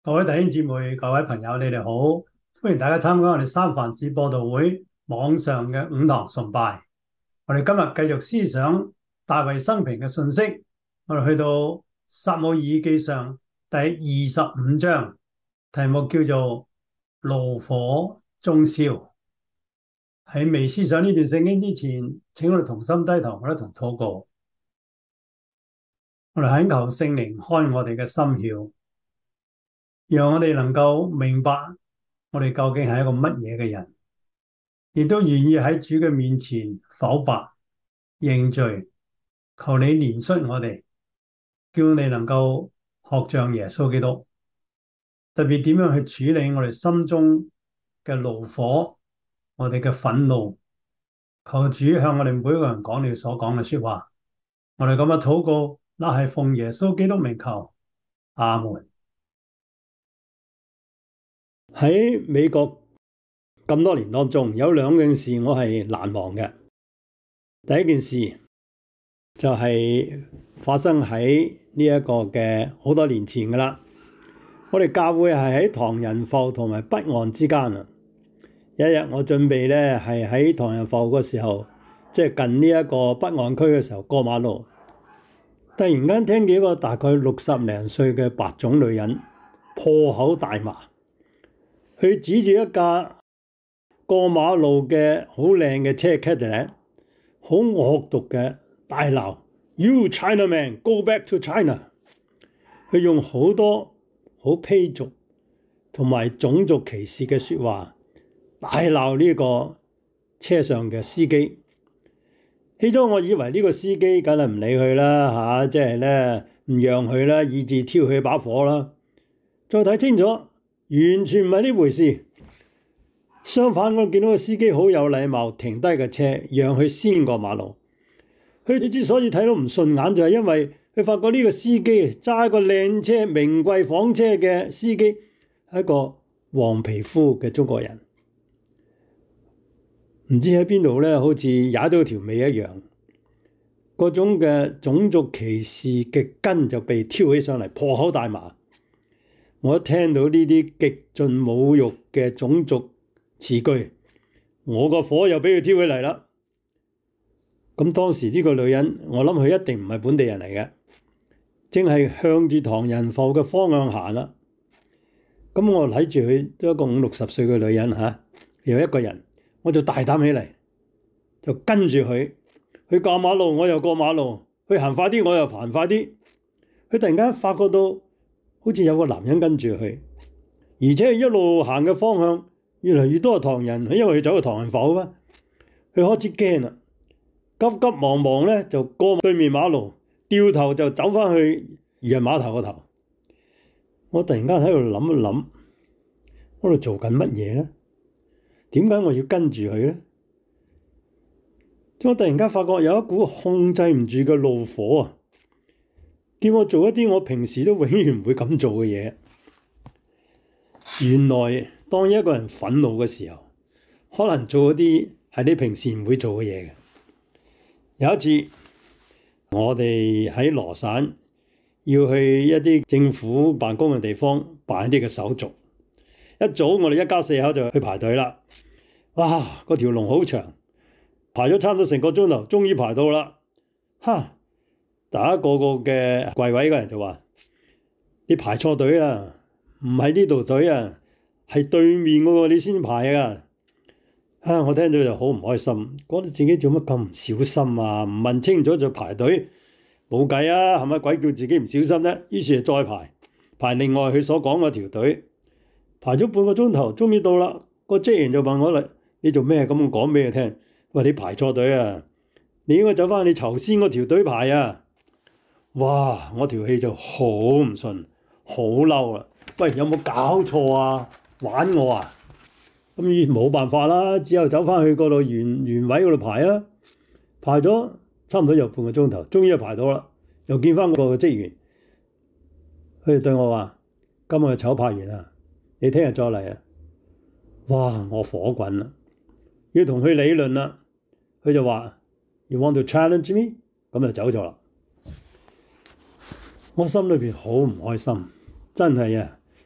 各位弟兄姊妹、各位朋友，你哋好！歡迎大家參加我哋三藩市播道會網上嘅午堂崇拜。我哋今日繼續思想大衛生平嘅信息，我哋去到撒母耳記上第25章，題目叫做爐火中燒。喺未思想呢段聖經之前，請我哋同心低頭，我哋同禱告。我哋懇求聖靈開我哋嘅心竅，讓我哋能夠明白我哋究竟係一個乜嘢嘅人，亦都願意喺主嘅面前剖白認罪，求你憐恤我哋，叫你能夠學像耶穌基督，特別點樣去處理我哋心中嘅怒火，我哋嘅憤怒。求主向我哋每個人講你所講嘅說話。我哋咁樣禱告，那係奉耶穌基督名求，阿門。喺美國咁多年當中，有兩件事我係難忘嘅。第一件事就係發生喺呢一個嘅好多年前噶啦。我哋教會係喺唐人埠同埋北岸之間啊。有一日我準備咧係喺唐人埠嘅時候，即係近呢一個北岸區嘅時候過馬路，突然間聽見一個大概60零歲嘅白種女人破口大罵。佢指住一架過馬路嘅好靚嘅車 Cadillac， 好惡毒嘅大鬧 You Chinaman, go back to China。 佢用好多好卑俗同埋種族歧視嘅說話大鬧呢個車上嘅司機。起初我以為呢個司機梗係唔理佢啦，即係咧唔讓佢啦，以致挑起把火啦。再睇清楚，完全唔係呢回事。相反，我見到個司機好有禮貌，停低個車，讓佢先過馬路。佢之所以睇到唔順眼，就係因為佢發覺呢個司機揸一個靚車、名貴房車嘅司機係一個黃皮膚嘅中國人。唔知喺邊度咧，好似踩到條尾一樣。嗰種嘅種族歧視嘅根就被挑起上嚟，破口大罵。我一聽到呢啲極盡侮辱嘅種族詞句，我個火又俾佢挑起嚟啦。咁當時呢個女人，我諗佢一定唔係本地人嚟嘅，正係向住唐人埠嘅方向行啦。咁我睇住佢都一個50、60歲嘅女人又一個人，我就大膽起嚟，就跟住佢。佢過馬路，我又過馬路；佢行快啲，我又行快啲。佢突然間發覺到好似有個男人跟住佢，而且一路行嘅方向越嚟越多係唐人，因為佢走去唐人埠嘛。佢開始驚啦，急急忙忙咧就過對面馬路，掉頭就走翻去漁人碼頭個頭。我突然間喺度諗一諗，我喺度做緊乜嘢咧？點解我要跟住佢咧？我突然間發覺有一股控制唔住嘅怒火啊，叫我做一啲我平時都永遠唔會咁做嘅嘢。原來當一個人憤怒嘅時候，可能做一啲係你平時唔會做嘅嘢嘅。有一次，我哋喺羅省要去一啲政府辦公嘅地方辦一啲嘅手續。一早我哋一家4口就去排隊啦。哇！嗰條龍好長。排咗差唔多成個鐘頭，終於排到啦。大家個個嘅櫃位嘅人就話：你排錯隊啊，唔係呢度隊啊，係對面嗰個你先排啊。我聽到就好唔開心，覺得自己做乜咁唔小心啊？唔問清楚就排隊，冇計啊，係咪鬼叫自己唔小心呢？於是就再排另外佢所講嗰條隊，排咗半個鐘頭，終於到啦。個職員就問我啦：你做咩咁講俾佢聽？喂，你排錯隊啊！你應該走翻你頭先嗰條隊排啊！哇！我條氣就好唔順，好嬲啦！喂，有冇搞錯啊？玩我啊！咁冇辦法啦，只有走翻去嗰度原位嗰度排啊！排咗差唔多有半個鐘頭，終於排到啦，又見翻個職員，佢哋對我話：今日籌排完啦，你聽日再嚟啊！哇！我火滾啦，要同佢理論啦。佢就話：You want to challenge me？ 咁就走咗啦。我心裏邊好唔開心，真係啊！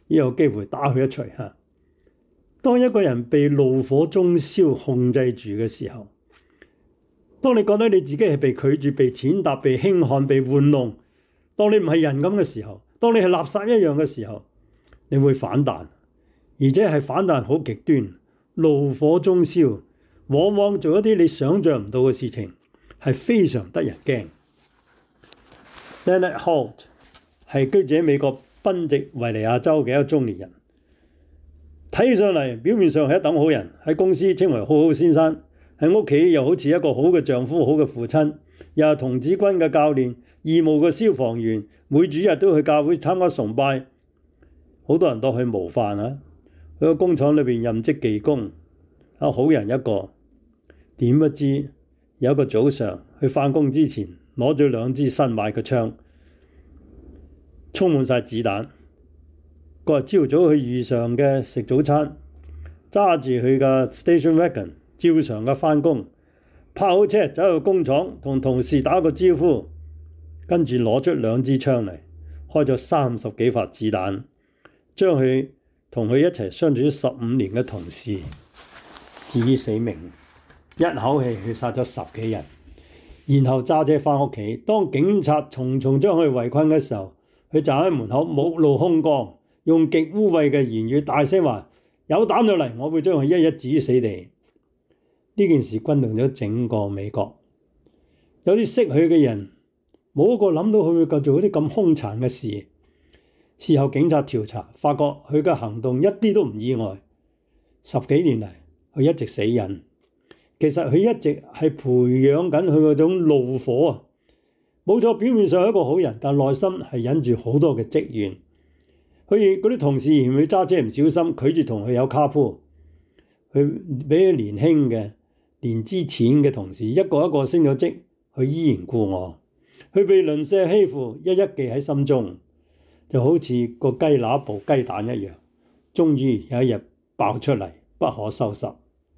有機會打佢一錘嚇。當一個人被怒火中燒控制住嘅時候，當你覺得你自己係被拒絕、被踐踏、被輕看、被玩弄，當你唔係人咁嘅時候，當你係垃圾一樣嘅時候，你會反彈，而且係反彈好極端，怒火中燒，往往做一啲你想象唔到嘅事情，係非常得人驚。Leonard Holt 係居住喺美國賓夕維尼亞州嘅一個中年人，睇起上嚟表面上係一等好人，喺公司稱為好好先生，喺屋企又好似一個好嘅丈夫、好嘅父親，又係童子軍嘅教練、義務嘅消防員，每主日都去教會參加崇拜，好多人當佢模範啊！佢個工廠裏邊任職技工，啊好人一個。點不知有一個早上，佢返工之前攞咗2支新買嘅槍，充滿晒子彈。嗰日朝早佢遇上嘅食早餐，揸住佢嘅 station wagon，照常嘅返工，泊好車走去工廠同同事打個招呼，跟住攞出2支槍嚟，開咗30幾發子彈，將佢同佢一齊相處咗15年嘅同事置於死命，一口氣佢殺咗10幾人，然後揸車返屋企。當警察重重將佢圍困嘅時候，佢站喺門口目露凶光，用極污穢嘅言語大聲話：有膽就嚟，我會將佢一一置於死地。呢件事轟動咗整個美國，有啲識佢嘅人冇一個諗到佢會繼續啲咁兇殘嘅事。事後警察調查，發覺佢嘅行動一啲都唔意外。10幾年嚟，佢一直死忍。其實佢一直係培養緊佢嗰種怒火啊！冇錯，表面上係一個好人，但內心係忍住好多嘅積怨。佢嗰啲同事嫌佢揸車唔小心，拒絕同佢有 carpool。佢比佢年輕嘅、年資淺嘅同事一個一個升咗職，佢依然故我。佢被鄰舍欺負，一一記喺心中，就好似個雞乸部雞蛋一樣，終於有一日爆出嚟，不可收拾。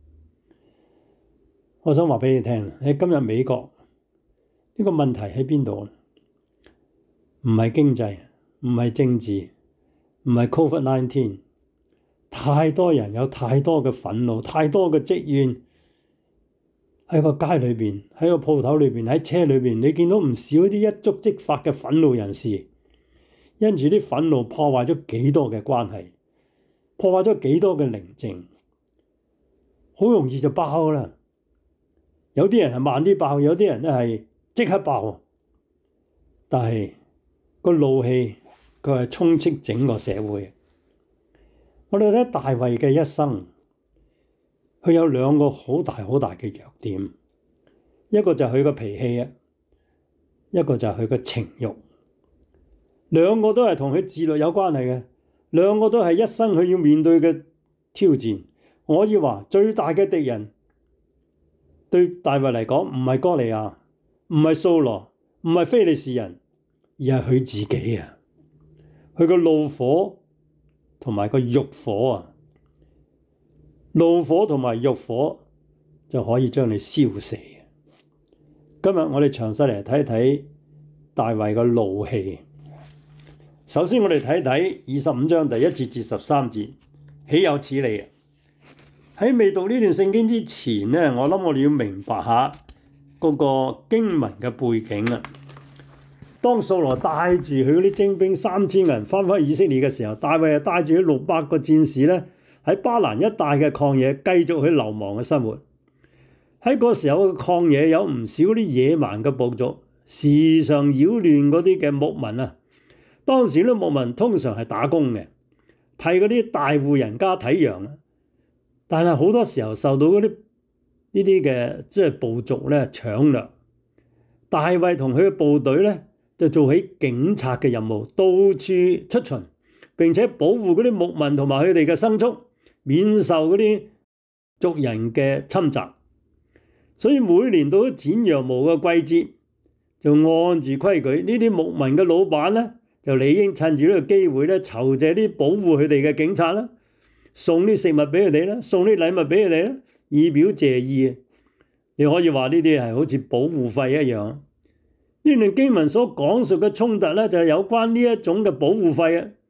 我想話俾你聽，喺今日美國呢個問題喺邊度？唔係經濟，唔係政治，唔係 COVID-19， 太多人有太多嘅憤怒，太多嘅積怨。喺個街裏邊，喺個鋪頭裏邊，喺車裏邊，你見到唔少啲一觸即發嘅憤怒人士，因住啲憤怒破壞咗幾多嘅關係，破壞咗幾多嘅寧靜，好容易就爆啦。有啲人係慢啲爆，有啲人咧係即刻爆。但係個怒氣佢係充斥整個社會。我哋睇大衛嘅一生，佢有2個好大好大嘅弱點，一個就係佢個脾氣啊，一個就係佢個情慾。2個都係同佢自律有關係嘅，2個都係一生佢要面對嘅挑戰。我要話最大嘅敵人對大衛嚟講，唔係哥利亞，唔係掃羅，唔係非利士人，而係佢自己啊！佢個怒火同埋個慾火啊，怒火同埋慾火就可以將你燒死。今日我哋詳細嚟睇睇大衛個怒氣。首先我哋睇睇25章第1節至13節，豈有此理啊！喺未讀呢段聖經之前呢，我諗我哋要明白下嗰個經文嘅背景啊。當掃羅帶住佢嗰啲精兵3000人翻返以色列嘅時候，大衛係帶住佢600個戰士咧，喺巴蘭一帶嘅曠野繼續去流亡嘅生活。喺嗰時候嘅曠野有唔少啲野蠻嘅部族，時常擾亂嗰啲嘅牧民啊。當時啲牧民通常係打工嘅，替嗰啲大戶人家睇羊啊。但係好多時候受到嗰啲呢啲嘅即係部族咧搶掠，大衛同佢嘅部隊咧就做起警察嘅任務，到處出巡，並且保護嗰啲牧民同埋佢哋嘅牲畜，免受嗰啲族人嘅侵襲。所以每年到咗剪羊毛嘅季節，就按住規矩，呢啲牧民嘅老闆咧就理應趁住呢個機會咧籌借啲保護佢哋嘅警察啦。送啲食物俾佢哋啦，送啲禮物俾佢哋啦，以表謝意。你可以話呢啲係好似保護費一樣。呢段經文所講述嘅衝突咧，就係有關呢一種嘅保護費啊。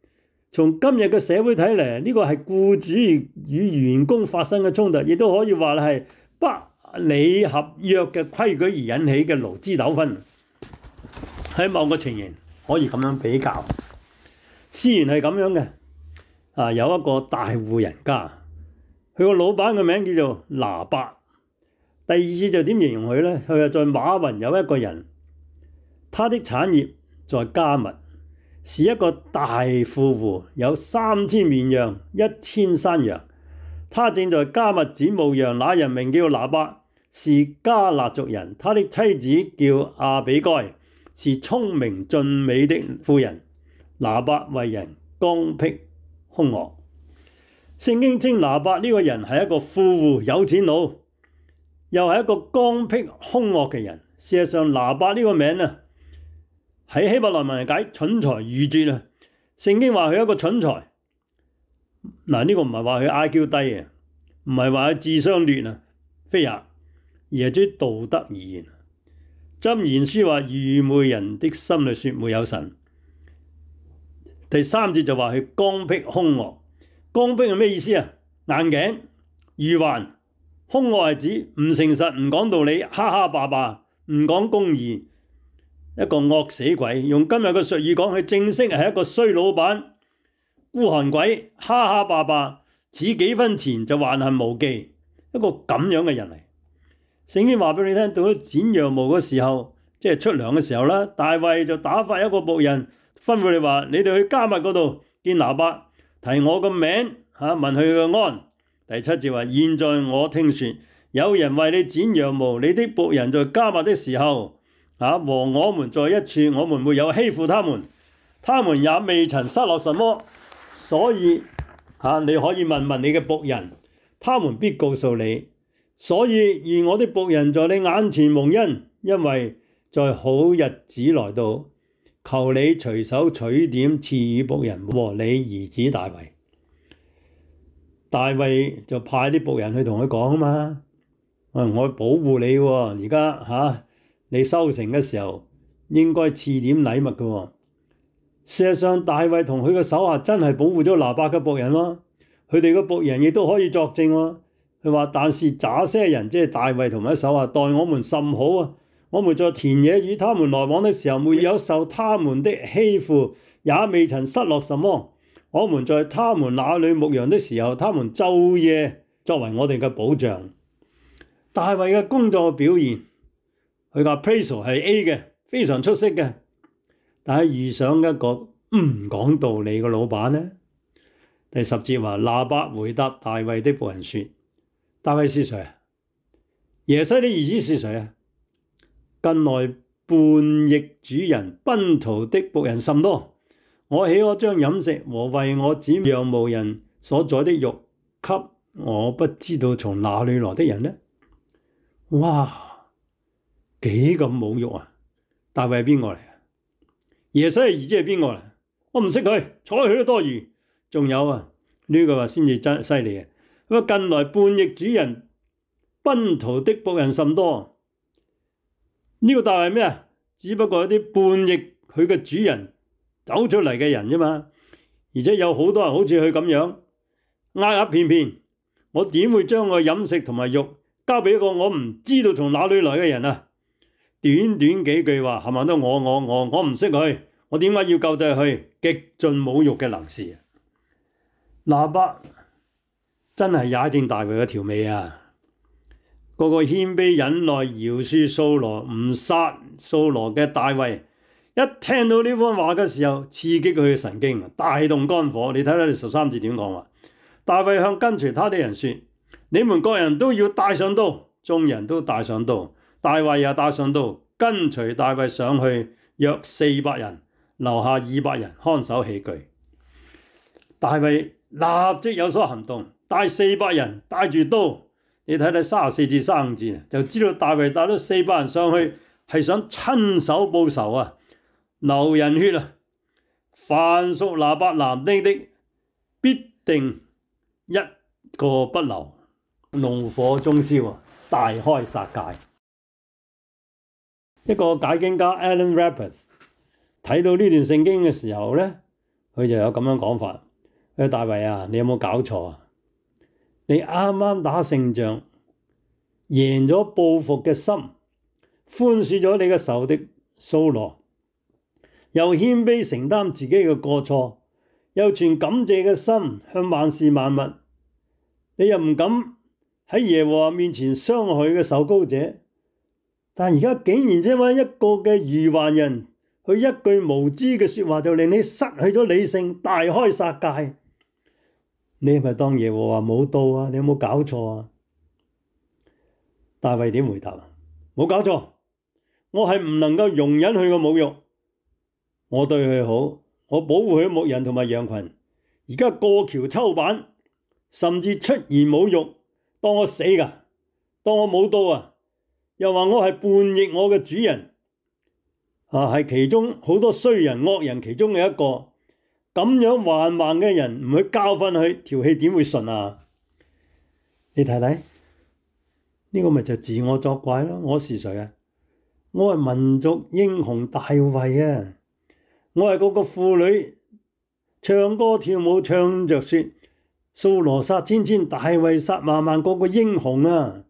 從今日嘅社會睇嚟，呢個係僱主與員工發生嘅衝突，亦都可以話係不理合約嘅規矩而引起嘅勞資糾紛。喺某個情形可以咁樣比較。事緣係咁樣嘅，有一個大戶人家，佢個老闆嘅名叫做拿八。第二次就點形容佢呢？佢係在馬雲有一個人，他的產業在迦密，是一個大富戶，有3000綿羊，1000山羊。他正在迦密剪牧羊，那人名叫拿八，是迦勒族人。他的妻子叫阿比該，是聰明俊美的婦人。拿八為人剛愎兇惡。聖經稱拿八呢個人係一個富戶有錢佬，又係一個剛愎兇惡嘅人。事實上，拿八呢個名喺希伯來文解蠢材愚拙啊。聖經話佢係一個蠢材。呢個唔係話佢 IQ 低啊，唔係話佢智商劣啊，非也，而係對道德而言。箴言書話愚昧人的心裡說沒有神。第3節就話佢剛愎兇惡。剛愎係咩意思啊？硬頸、愚頑。兇惡係指唔誠實、唔講道理、哈哈霸霸、唔講公義，一個惡死鬼。用今日嘅術語講，佢正式係一個衰老闆、孤寒鬼、哈哈霸霸，似幾分錢就橫行無忌，一個咁樣嘅人嚟。聖經話俾你聽，到咗剪羊毛嘅時候，即係出糧嘅時候啦，大衛就打發一個僕人，吩咐你話：你哋去迦密嗰度見拿八，提我個名問佢嘅安。第7節話：現在我聽說有人為你剪羊毛，你的僕人在迦密的時候，和我們在一處，我們沒有欺負他們，他們也未曾失落什麼。所以你可以問問你嘅僕人，他們必告訴你。所以願我的僕人在你眼前蒙恩，因為在好日子來到，求你隨手取點賜予僕人和你兒子大衛。大衛就派啲僕人去同佢講啊嘛，我保護你喎，而家你收成嘅時候應該賜點禮物嘅喎。事實上，大衛同佢嘅手下真係保護咗拿八嘅僕人咯，佢哋嘅僕人亦都可以作證喎。佢話：但是這些人即係大衛同埋手下待我們甚好啊！我們在田野與他們來往的時候，沒有受他們的欺負，也未曾失落什麼。我們在他們那裏牧羊的時候，他們晝夜作為我哋嘅保障。大衛嘅工作表現，佢嘅 appraisal 係 A 嘅，非常出色嘅。但係遇上一個唔講道理嘅老闆呢？第10節話：拿八回答大衛的僕人說：大衛是誰啊？耶西的兒子是誰啊？近來叛逆主人奔逃的僕人甚多，我豈可將飲食和為我剪羊毛人所宰的肉給我不知道從哪裏來的人呢？哇，幾咁侮辱啊！大衛係邊個嚟啊？耶西嘅兒子係邊個嚟？我唔識佢，睬佢都多餘。仲有呢個話先至真犀利啊！佢話近來叛逆主人奔逃的僕人甚多。呢個大衛係咩啊？只不過有啲叛逆佢嘅主人走出嚟嘅人啫嘛，而且有好多人好似佢咁樣呃騙騙，我點會將我飲食同埋肉交俾一個我唔知道從哪裏來嘅人啊？短短幾句話，係咪都我唔識佢，我點解要救濟佢？極盡侮辱嘅能事。拿八真係踩正大衛嘅條尾啊！個個謙卑忍耐饒恕掃羅唔殺掃羅嘅大衛，一聽到呢番話嘅時候，刺激佢嘅神經，大動肝火。你睇睇13節點講話？大衛向跟隨他的人說：你們各人都要帶上刀。眾人都帶上刀，大衛也帶上刀，跟隨大衛上去約400人，留下200人看守器具。大衛立即有所行動，帶400人帶住刀。你睇睇34至35節，就知道大衛帶咗400人上去，係想親手報仇啊，流人血啊！凡屬拿八男丁的，必定一個不留，怒火中燒，大開殺戒。一個解經家 Alan Rappert 睇到呢段聖經嘅時候呢，佢佢就有咁樣講法：大衛啊，你有冇搞錯啊？你啱啱打勝仗，贏咗報復嘅心，寬恕咗你嘅仇敵掃羅，又謙卑承擔自己嘅過錯，又存感謝嘅心向萬事萬物，你又唔敢喺耶和華面前傷害嘅受膏者，但而家竟然因為一個嘅愚頑人，佢一句無知嘅說話就令你失去咗理性，大開殺戒。你係咪當耶和華冇到啊？你有冇搞錯啊？大衛點回答啊？冇搞錯，我係唔能夠容忍佢嘅侮辱。我對佢好，我保護佢牧人同埋羊群。而家過橋抽板，甚至出言侮辱，當我死噶，當我冇到啊！又話我係叛逆我嘅主人，係其中好多衰人惡人其中嘅一個。咁樣橫蠻嘅人唔去教訓佢，條氣點會順啊？你睇睇呢個咪就自我作怪咯？我是誰啊？我係民族英雄大衛啊！我係嗰個婦女唱歌跳舞唱着說，掃羅殺千千，大衛殺萬萬，嗰個英雄啊！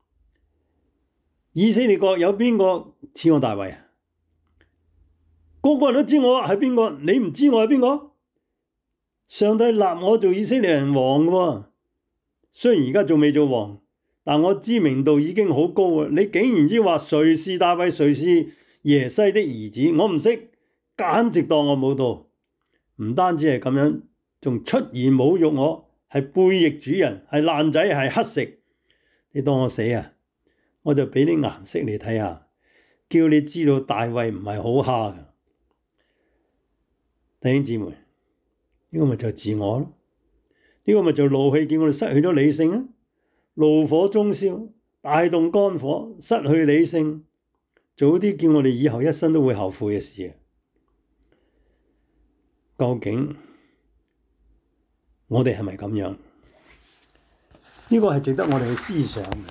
以色列國有邊個似我大衛啊？個個人都知我係邊個，你唔知我係邊個？上帝立我做以色列人王喎，雖然而家仲未做王，但我知名度已經好高啊！你竟然知話誰是大衛，誰是耶西的兒子？我唔識，簡直當我冇到。唔單止係咁樣，仲出言侮辱我，係背逆主人，係爛仔，係乞食。你當我死啊？我就俾啲顏色你睇下，叫你知道大衛唔係好蝦㗎。弟兄姊妹，呢個咪就係自我咯？呢個咪就怒氣，叫我哋失去咗理性啊！怒火中燒，大動肝火，失去理性，做啲叫我哋以後一生都會後悔嘅事。究竟我哋係咪咁樣？呢個係值得我哋去思想嘅。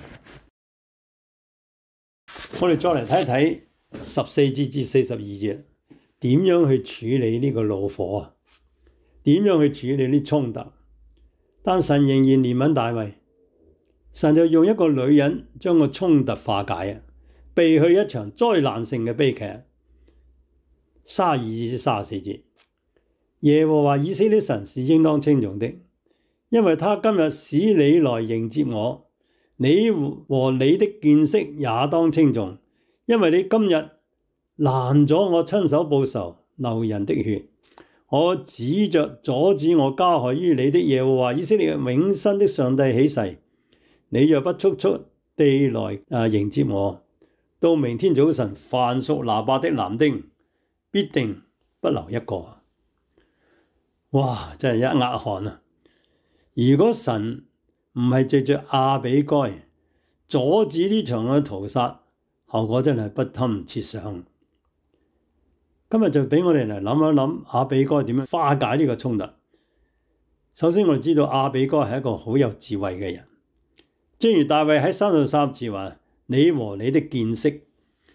我哋再嚟睇一睇14節至42節，點樣去處理呢個怒火啊？點樣去處理啲衝突？但神仍然憐憫大衛，神就用一個女人將個衝突化解啊，避去一場災難性嘅悲劇。32至34節，耶和華以色列神是應當稱頌的，因為他今日使你來迎接我，你和你的見識也當稱頌，因為你今日攔咗我親手報仇流人的血。我指着阻止我加害於你的耶和華以色列永生的上帝起誓，你若不速速地來迎接我，到明天早晨，凡屬拿八的男丁必定不留一個。哇！真係一額汗啊！如果神唔係藉着亞比該阻止呢場嘅屠殺，後果真係不堪設想。今日就俾我哋嚟諗一諗亞比該點樣化解呢個衝突。首先我哋知道亞比該係一個好有智慧嘅人，正如大衛喺33節話：你和你的見識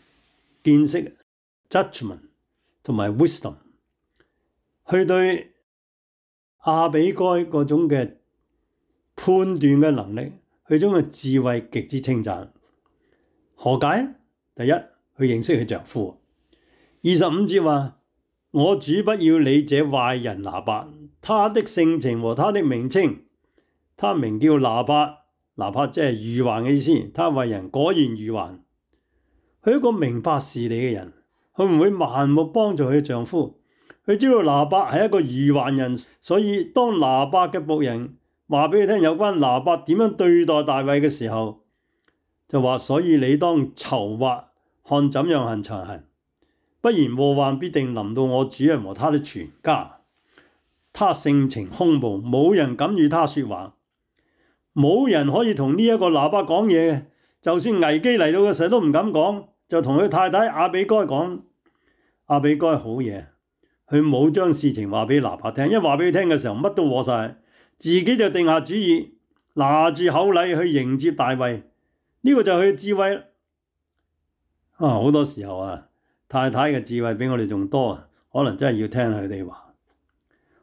judgment 同埋 wisdom， 去對亞比該嗰種嘅判斷嘅能力，佢種嘅智慧極之稱讚。何解呢？第一，佢認識佢丈夫。25節話：我主不要你這壞人拿八，他的性情和他的名稱，他名叫拿八，拿八即係愚頑嘅意思。他為人果然愚頑。佢一個明白事理嘅人，佢唔會盲目幫助佢丈夫。佢知道拿八係一個愚頑人，所以當拿八嘅僕人話俾佢聽有關拿八點樣對待大衛嘅時候，就話：所以你當籌劃，看怎樣行才行。不然禍患必定臨到我主人和他的全家。他性情兇暴，冇人敢與他說話，冇人可以同呢一個拿八講嘢嘅。就算危機嚟到嘅時候都唔敢講，就同佢太太亞比該講。亞比該好嘢，佢冇將事情話俾拿八聽，一話俾佢聽嘅時候乜都和晒，自己就定下主意，拿住口禮去迎接大衛。呢個就係佢嘅智慧。好多時候太太嘅智慧比我哋仲多，可能真係要聽佢哋話。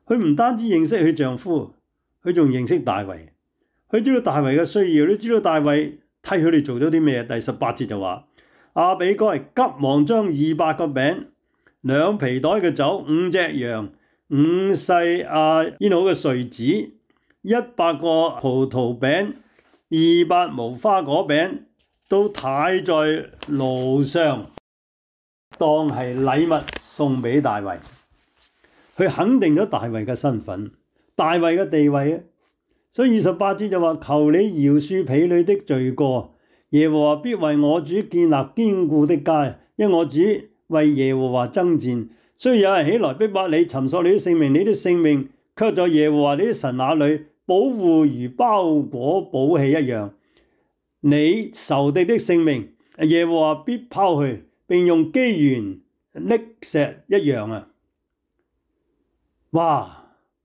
佢唔單止認識佢丈夫，佢仲認識大衛。佢知道大衛嘅需要，你知道大衛替佢哋做咗啲咩？第18節就話，亞比該急忙將200個餅、2皮袋嘅酒、5隻羊、5細煙好嘅穗子、100個葡萄餅、200無花果餅，都擺在路上，當係禮物送俾大衛。佢肯定咗大衛嘅身份、大衛嘅地位啊！所以28節就話，求你饒恕婢女的罪過，耶和華必為我主建立堅固的家，因我主為耶和華爭戰。雖有人起來逼迫你，尋索你的性命，你的性命卻在耶和華你的神那裏，保護如包裹寶器一樣。你仇敵的性命，耶和華必拋去，並用機弦礫石一樣啊！哇！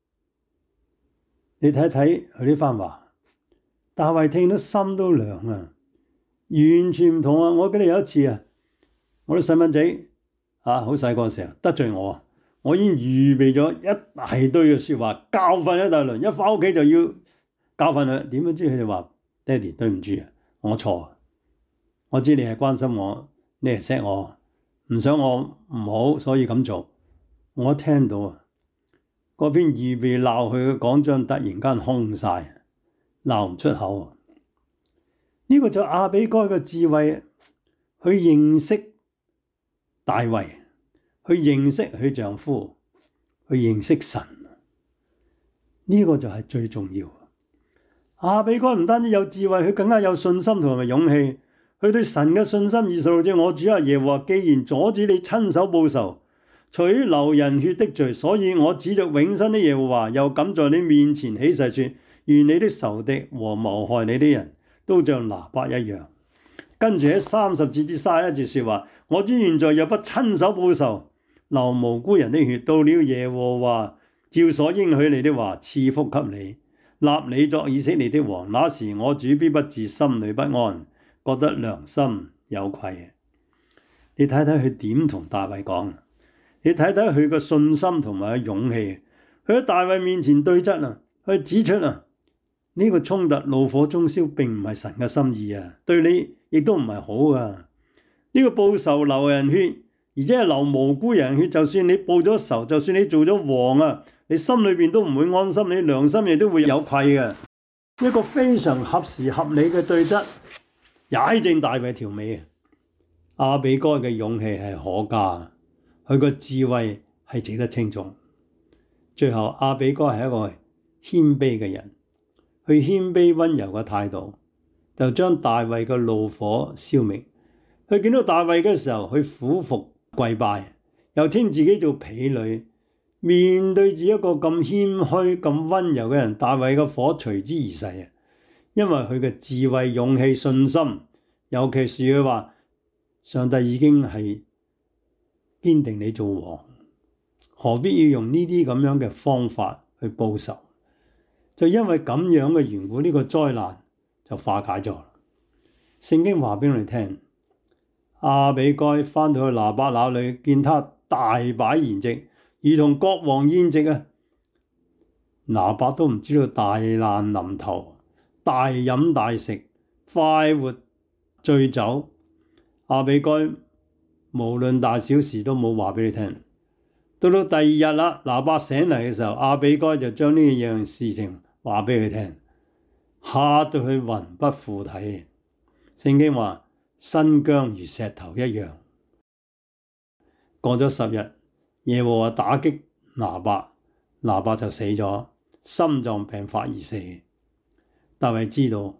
你睇睇佢呢番話，大衛聽到心都涼啊，完全唔同啊！我記得有一次啊，我啲細蚊仔好細個嘅時候得罪我，我已經預備咗一大堆嘅説話，教訓一大輪，一返屋企就要教訓佢。點樣知佢哋話：爹哋對唔住啊，我錯啊！我知你係關心我，你係錫我，唔想我唔好，所以咁做。我聽到啊，嗰篇預備鬧佢嘅講章突然間空晒，鬧唔出口啊！呢個就亞比該嘅智慧，去認識大衛，去認識佢丈夫，去認識神。呢個就係最重要。亞比該唔單止有智慧，佢更加有信心同埋勇氣。佢對神嘅信心26節，我主耶和華，既然阻止你親手報仇，取流人血的罪，所以我指着永生的耶和華，又敢在你面前起誓說，願你的仇敵和謀害你的人都像拿八一樣。跟住喺30節至31節說話，我主現在又不親手報仇，流無辜人的血，到了耶和華照所應許你的話，賜福給你，立你作以色列的王。那時我主必不至心裏不安，覺得良心有愧。你睇睇佢點同大衛講，你睇睇佢個信心同埋勇氣。佢喺大衛面前對質啊，佢指出啊，呢個衝突怒火中燒並唔係神嘅心意啊，對你亦都唔係好啊。呢個報仇流人血，而且係流無辜人血，就算你報咗仇，就算你做咗王啊，你心裏邊都唔會安心，你良心亦都會有愧嘅。一個非常合時合理嘅對質，踩正大衛條尾。亞比該嘅勇氣係可嘉，佢個智慧係值得稱頌。最後亞比該係一個謙卑嘅人，佢謙卑溫柔嘅態度就將大衛嘅怒火消滅。佢見到大衛嘅時候，佢俯伏跪拜，又稱自己做婢女。面對住一個咁謙虛、咁溫柔嘅人，大衛嘅火隨之而逝啊！因為佢嘅智慧、勇氣、信心，尤其是佢話上帝已經係堅定你做王，何必要用呢啲咁樣嘅方法去報仇？就因為咁樣嘅緣故，呢個災難就化解咗。聖經話俾我哋聽，亞比該返到去拿八那裏，見他大擺筵席，如同國王宴席啊！拿八都唔知道大難臨頭，大飲大食，快活醉酒。亞比該無論大小事都冇話俾你聽。到第二日啦，拿八醒嚟嘅時候，亞比該就將呢樣事情話俾佢聽，嚇到佢魂不附體。聖經話身僵如石頭一樣。過咗10日，耶和華打擊拿八，拿八就死咗，心臟病發而死。大衛知道，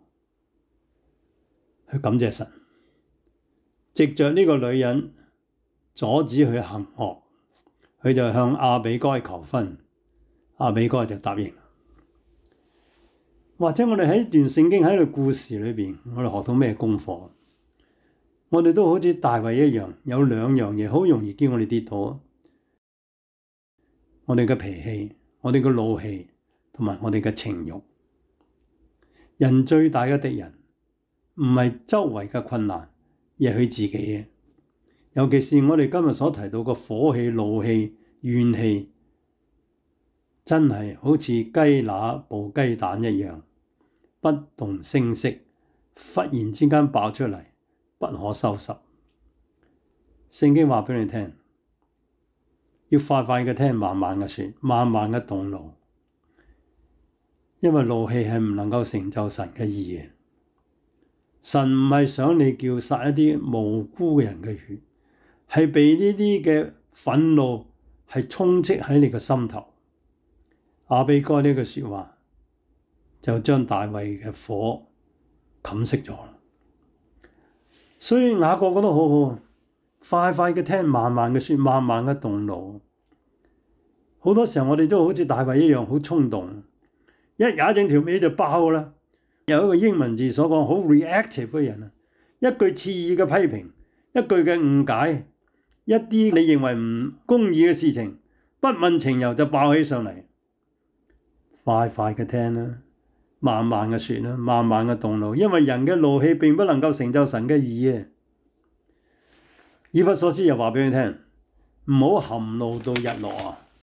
佢感謝神，藉着呢個女人阻止佢行惡，佢就向亞比該求婚，亞比該就答應。或者我哋喺段聖經喺度故事裏邊，我哋學到咩功課？我哋都好似大衛一樣，有2樣嘢好容易叫我哋跌倒。我哋嘅脾氣，我哋嘅怒氣，同埋我哋嘅情慾。人最大嘅敵人唔係周圍嘅困難，而係佢自己嘅。尤其是我哋今日所提到嘅火氣、怒氣、怨氣， 真係好似雞乸抱雞蛋一樣，不動聲色，忽然之間爆出嚟，不可收拾。聖經話俾你聽，要快快嘅聽，慢慢嘅說，慢慢嘅動怒，因為怒氣係唔能夠成就神嘅義嘅。神唔係想你叫殺一啲無辜嘅人嘅血，係被呢啲嘅憤怒係充斥喺你嘅心頭。亞比該呢句說話就將大衛嘅火冚熄咗啦。所以雅各講得好好，快快嘅聽，慢慢嘅說，慢慢嘅動怒。好多時候我哋都好似大衛一樣好衝動，一踩正條尾就爆啦。有一個英文字所講好 reactive 嘅人啊，一句刺耳嘅批評，一句嘅誤解，一啲你認為唔公義嘅事情，不問情由就爆起上嚟。快快嘅聽啦，慢慢嘅說啦，慢慢嘅動怒，因為人嘅怒氣並不能夠成就神嘅義啊。以弗所書又話俾你聽，唔好含怒到日落啊！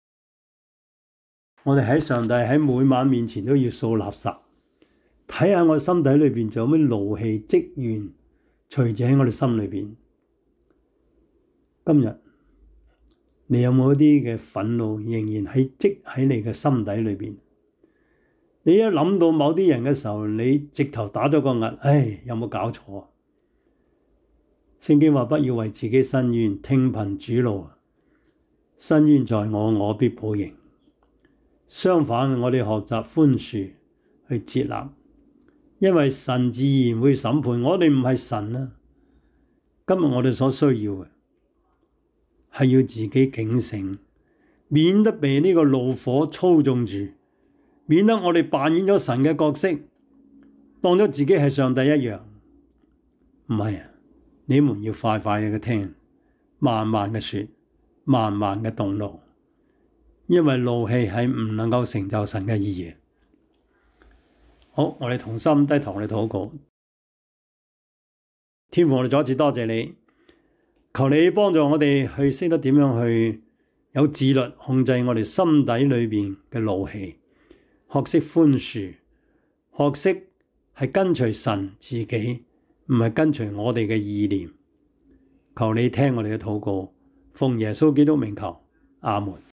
我哋喺上帝喺每晚面前都要掃垃圾。睇下我心底裏邊仲有咩怒氣積怨隨住喺我哋心裏邊。今日你有冇一啲嘅憤怒仍然係積喺你嘅心底裏邊？你一諗到某啲人嘅時候，你直頭打咗個突，唉，有冇搞錯啊？聖經話不要為自己申冤，聽憑主怒，申冤在我，我必報應。相反，我哋學習寬恕去接納。因為神自然會審判，我哋唔係神啊。今日我哋所需要嘅係要自己警醒，免得被呢個怒火操縱住，免得我哋扮演咗神嘅角色，當咗自己係上帝一樣。唔係啊，你們要快快嘅聽，慢慢嘅說，慢慢嘅動怒，因為怒氣係唔能夠成就神嘅義嘅。好，我哋同心低頭，我哋禱告。天父，我哋再一次多謝你，求你幫助我哋去識得點樣去有自律控制我哋心底裏邊嘅怒氣，學識寬恕，學識係跟隨神自己，唔係跟隨我哋嘅意念。求你聽我哋嘅禱告，奉耶穌基督名求，阿門。